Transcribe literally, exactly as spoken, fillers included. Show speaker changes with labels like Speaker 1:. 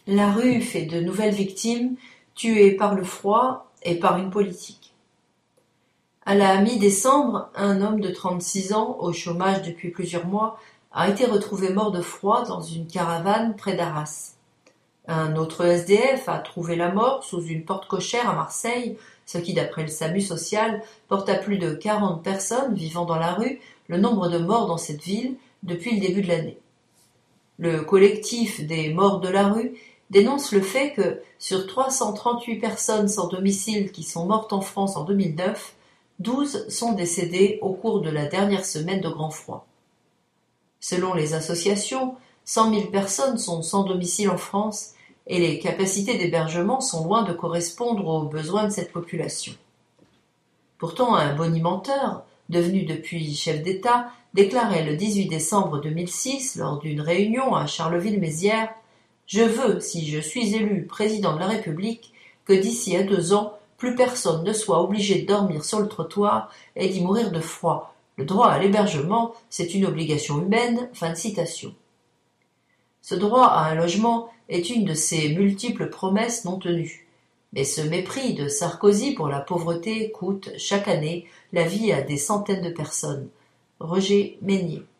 Speaker 1: La rue fait de nouvelles victimes, tuées par le froid et par une politique. À la mi-décembre, un homme de trente-six ans, au chômage depuis plusieurs mois, a été retrouvé mort de froid dans une caravane près d'Arras. Un autre S D F a trouvé la mort sous une porte cochère à Marseille, ce qui, d'après le SAMU social, porte à plus de quarante personnes vivant dans la rue le nombre de morts dans cette ville depuis le début de l'année. Le collectif des morts de la rue dénonce le fait que, sur trois cent trente-huit personnes sans domicile qui sont mortes en France en deux mille neuf, douze sont décédées au cours de la dernière semaine de grand froid. Selon les associations, cent mille personnes sont sans domicile en France et les capacités d'hébergement sont loin de correspondre aux besoins de cette population. Pourtant, un bonimenteur, devenu depuis chef d'État, déclarait le dix-huit décembre deux mille six, lors d'une réunion à Charleville-Mézières, « Je veux, si je suis élu président de la République, que d'ici à deux ans, plus personne ne soit obligé de dormir sur le trottoir et d'y mourir de froid. Le droit à l'hébergement, c'est une obligation humaine. » Fin de citation. Ce droit à un logement est une de ces multiples promesses non tenues. Mais ce mépris de Sarkozy pour la pauvreté coûte chaque année la vie à des centaines de personnes. Roger Meignier.